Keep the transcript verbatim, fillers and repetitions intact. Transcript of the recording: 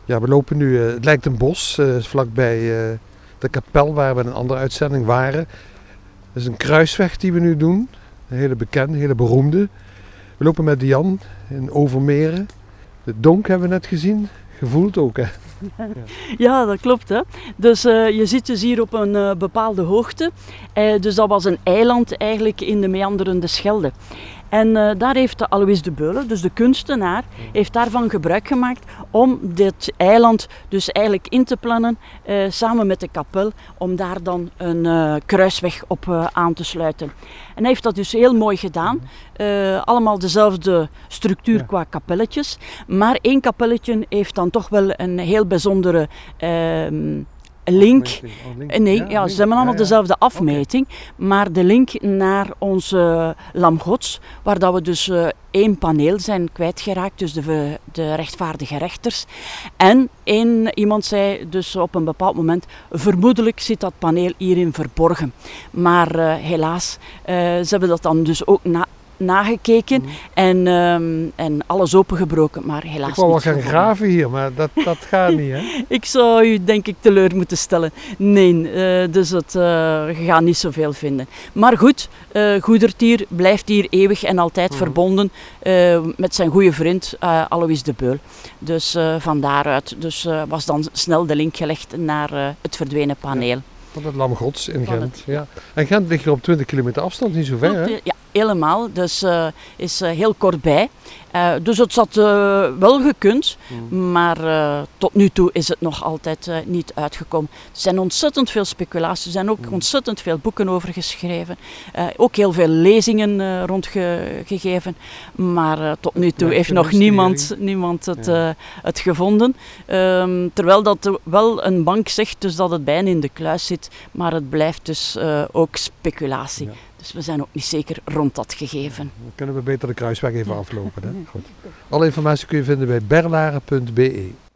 Ja, we lopen nu, uh, het lijkt een bos, uh, vlakbij uh, de kapel waar we in een andere uitzending waren. Dat is een kruisweg die we nu doen, een hele bekende, hele beroemde. We lopen met Dian in Overmeren. De Donk hebben we net gezien, gevoeld ook hè. Ja, dat klopt hè. Dus uh, je zit dus hier op een uh, bepaalde hoogte. Uh, dus dat was een eiland eigenlijk in de meanderende Schelde. En uh, daar heeft Alois de Beulen, dus de kunstenaar, heeft daarvan gebruik gemaakt om dit eiland dus eigenlijk in te plannen, uh, samen met de kapel, om daar dan een uh, kruisweg op uh, aan te sluiten. En hij heeft dat dus heel mooi gedaan. Uh, allemaal dezelfde structuur ja. qua kapelletjes. Maar één kapelletje heeft dan toch wel een heel bijzondere Uh, link, oh, link. nee, ja, ja, ze hebben allemaal ja, ja. dezelfde afmeting, okay. maar de link naar onze Lam Gods, waar dat we dus uh, één paneel zijn kwijtgeraakt, dus de, de rechtvaardige rechters. En één, iemand zei dus op een bepaald moment, vermoedelijk zit dat paneel hierin verborgen. Maar uh, helaas, uh, ze hebben dat dan dus ook na nagekeken mm. en, um, en alles opengebroken, maar helaas niet. Ik wou wel gaan graven hier, maar dat, dat gaat niet, hè? Ik zou u denk ik teleur moeten stellen. Nee, uh, dus het, uh, je gaat niet zoveel vinden. Maar goed, uh, Goedertier blijft hier eeuwig en altijd mm. verbonden uh, met zijn goede vriend uh, Alois de Beul. Dus uh, van daaruit dus, uh, was dan snel de link gelegd naar uh, het verdwenen paneel. Ja. Van het Lam Gods in Gent. Het, ja. En Gent ligt er op twintig kilometer afstand, niet zo ver, hè? Ja, helemaal. Dus uh, is uh, heel kortbij. Uh, dus het had uh, wel gekund, mm. maar uh, tot nu toe is het nog altijd uh, niet uitgekomen. Er zijn ontzettend veel speculaties, er zijn ook mm. ontzettend veel boeken over geschreven. Uh, ook heel veel lezingen uh, rondgegeven, maar uh, tot nu toe ja, heeft nog niemand, niemand het, ja. uh, het gevonden. Um, terwijl dat wel een bank zegt dus dat het bijna in de kluis zit, maar het blijft dus uh, ook speculatie. Ja. Dus we zijn ook niet zeker rond dat gegeven. Dan kunnen we beter de kruisweg even aflopen. Hè? Goed. Alle informatie kun je vinden bij berlaren punt be.